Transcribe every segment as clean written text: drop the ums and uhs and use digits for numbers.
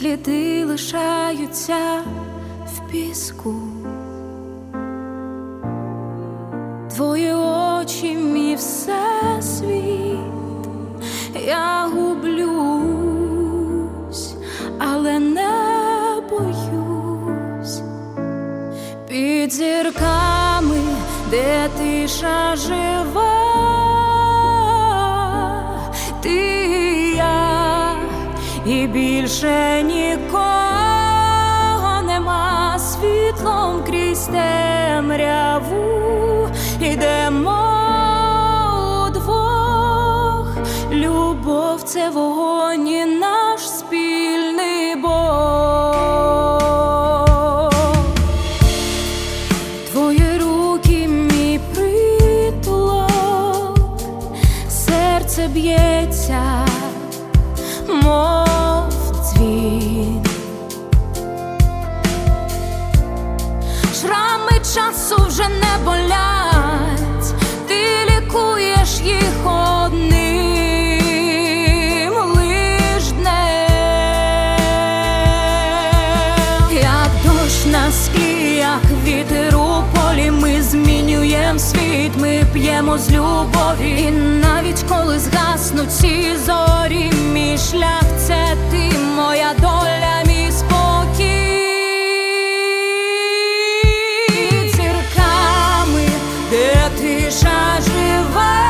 сліди лишаються в піску. Твої очі, мій всесвіт, я гублюсь, але не боюсь. Під зірками, де тиша жива, ти і я, і більше нікого нема. Світлом крізь темряву ідемо удвох. Любов — це вогонь і наш спільний Бог. Твої руки, мій притулок, серце б'ється, мов дзвін. Шрами часу вже не болять, ти лікуєш їх одним лиш днем. Як дощ на склі, як вітер у полі, ми змінюєм світ, ми п'ємо з любові. І навіть коли згаснуть ці зорі, мій шлях — це ти, моя доля, мій спокій. Під зірками, де тиша жива,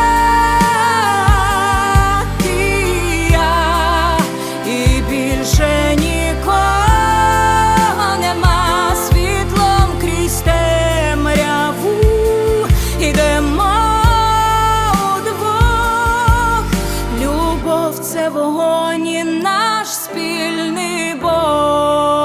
ти і я, і більше нікого нема. Світлом крізь темряву ідемо удвох. Любов — це вогонь і наш спільний Бог.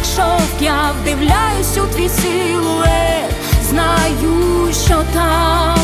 Я вдивляюсь у твій силует, знаю, що там